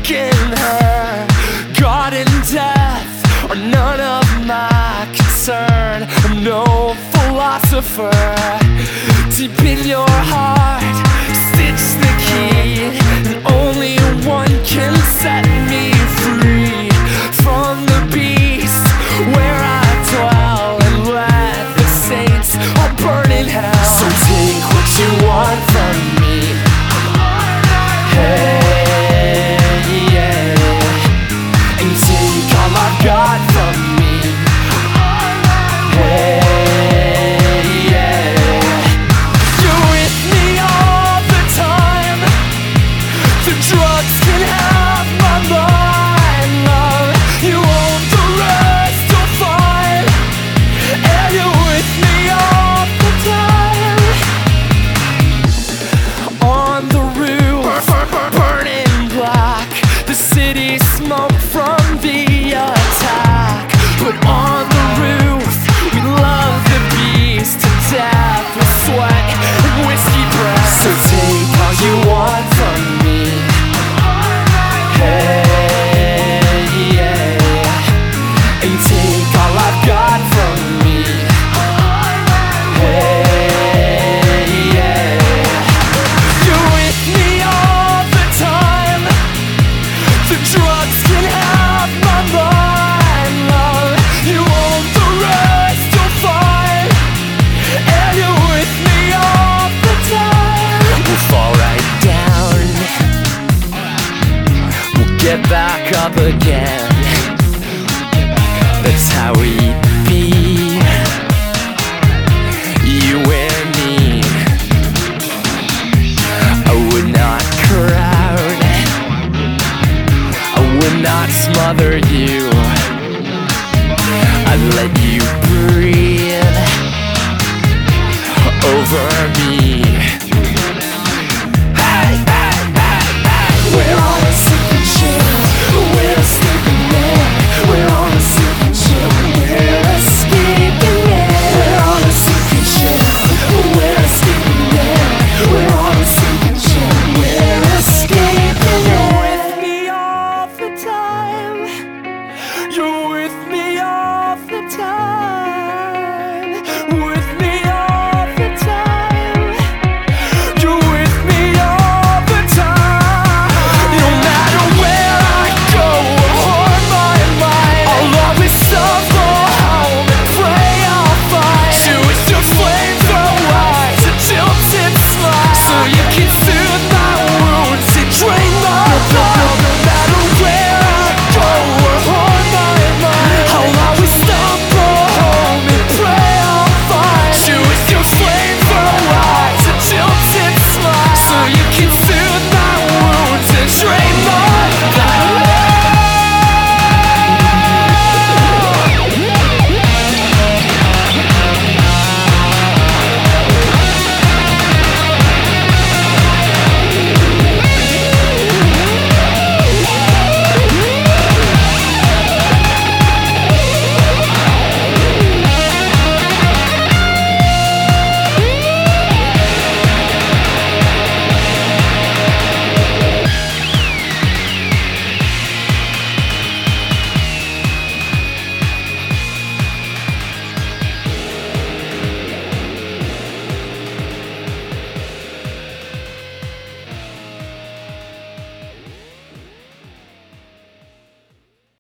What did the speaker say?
taken her. God and death are none of my concern. I'm no philosopher. Deep in your heart, stitch the key, and only one can set me free from the beast where I dwell, and let the saints all burn in hell. So take what you want from me. Hey, yeah, and take all I've got from me. Hey, yeah, you're with me all the time. The drugs can have my mind, love. You own the rest, you'll find. And you're with me all the time. On the roof, burning black, the city smoke from the attack. But on the roof, we love the beast to death with sweat and whiskey breath. So take all you want from me. Hey, yeah, and take all I've got from me. Hey, yeah, you're with me all the time. The drugs can have my mind, love. You own the rest, you'll find. And you're with me all the time. We'll fall right down, we'll get back up again. That's how we be, you and me. I would not crowd, I would not smother you. I'd let you breathe over me.